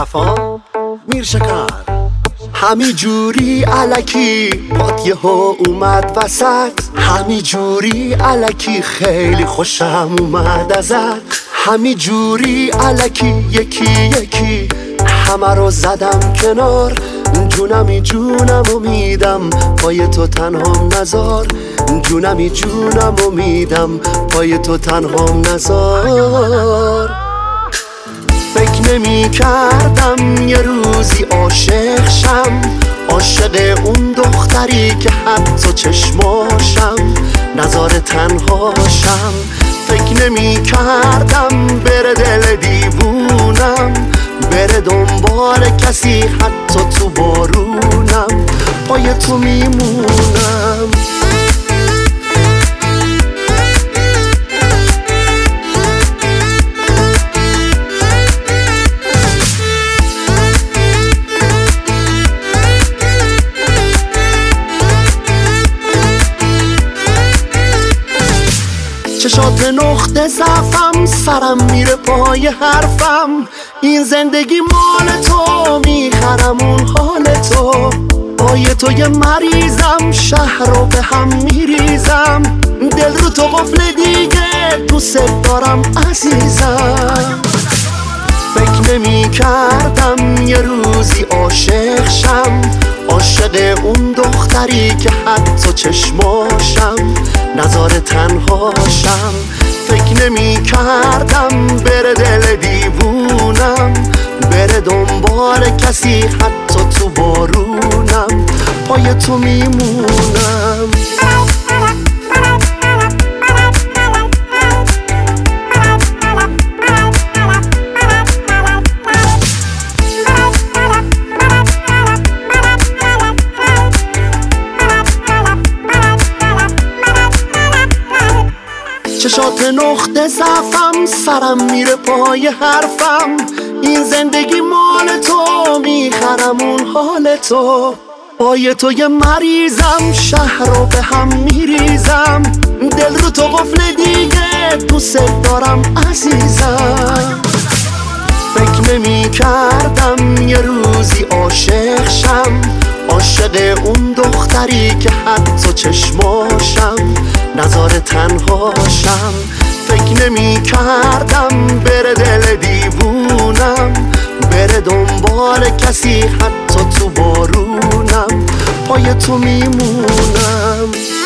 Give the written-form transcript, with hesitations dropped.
صفا میرشکر همی جوری علکی پات یهو اومد وسط، همی جوری علکی خیلی خوشم اومد ازت، همی جوری علکی یکی یکی همه رو زدم کنار، جونمی جونم امیدم پای تو تنهام نزار، جونمی جونم امیدم پای تو تنهام نزار. فکر نمی کردم یه روزی عاشق شم، عاشق اون دختری که حتی چشماشم نزار تنهاشم، فکر نمی کردم بره دل دیوونم بره دنبال کسی حتی تو بارونم پای تو میمونم. چشات نقطه ضعفم، سرم میره پای حرفم، این زندگی مال تو میخرم اون حال تو، پای تو یه مریضم شهر رو به هم میریزم، دل رو تو قفل دیگه دوست دارم عزیزم. فکر نمی کردم یه روزی عاشق شم، عاشق اون دختری که حتی چشماشم نزار تنهاشم، فکر نمی کردم بره دل دیوونم بره دنبال کسی حتی تو بارونم پای تو میمونم. چشات نقطه ضعفم، سرم میره پای حرفم، این زندگی مال تو میخرم اون حال تو، پای تو یه مریضم شهر رو به هم میریزم، دل رو تو قفل دیگه دوست دارم عزیزم. فکر نمی کردم یه روزی عاشق شم، عاشق اون دختری که حتی چشماشم نزار تنهاشم، فکر نمی کردم بره دل دیوونم بره دنبال کسی حتی تو بارونم پای تو میمونم.